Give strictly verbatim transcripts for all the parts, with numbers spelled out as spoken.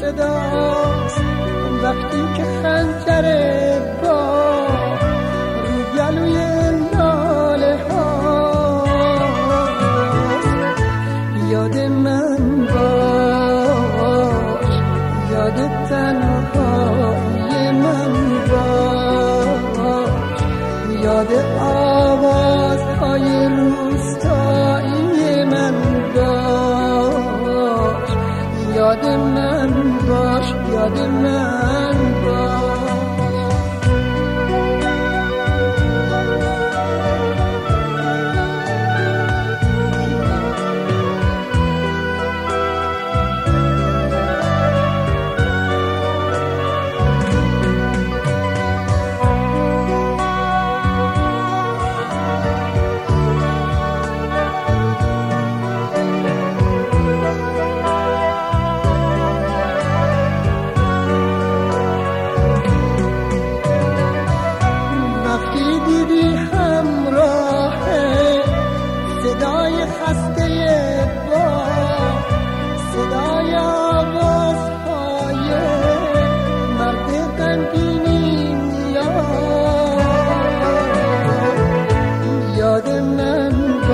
صداست وقتی که خنجر با رو گلوی لاله هاست. یاد من باش، یاد تنهایی من باش، یاد آوازهای روستایی من باش، یاد من باش، یاد من باش. صدای خسته با صدای آوازهای مرد غمگینی میاد. یاد من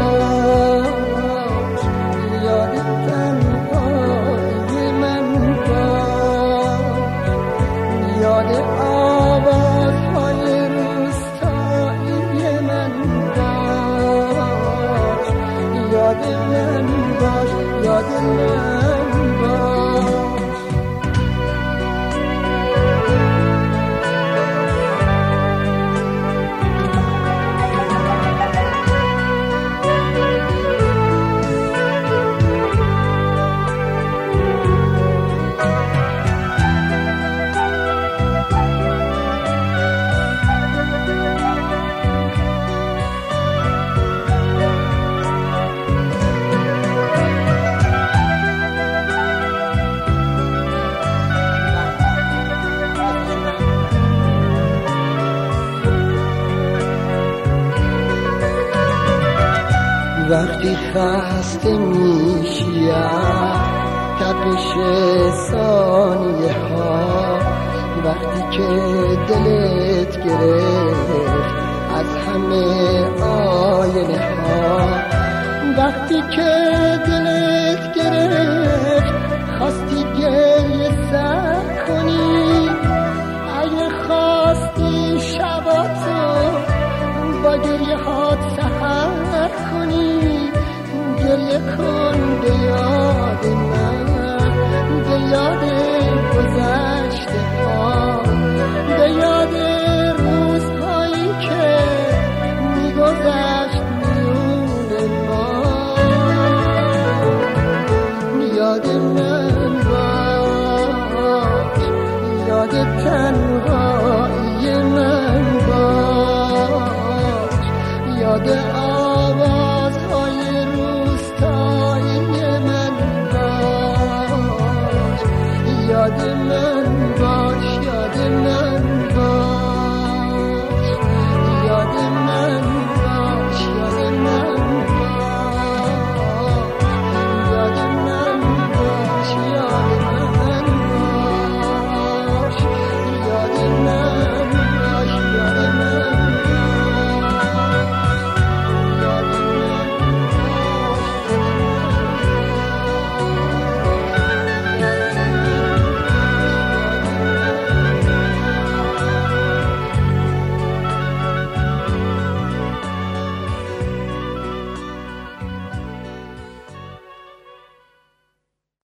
باش، یاد تنهایی من باش، یاد آوازهای روستایی من باش، یاد من باش، یاد من باش. وقتی خسته میشی تپش ثانیه ها، وقتی که دلت گرفت از همه آینه ها، وقتی که دلت گرفت خواستی گریه سر کنی، اگه خواستی شباتو با گریه هات سحر کنی، گریه کن به یاد من، به یاد گذشته ها، به یاد روزهایی که میگذشت میون ما. یاد من باش، یاد تنهایی من باش، یاد آوازهای روستایی من باش، یاد من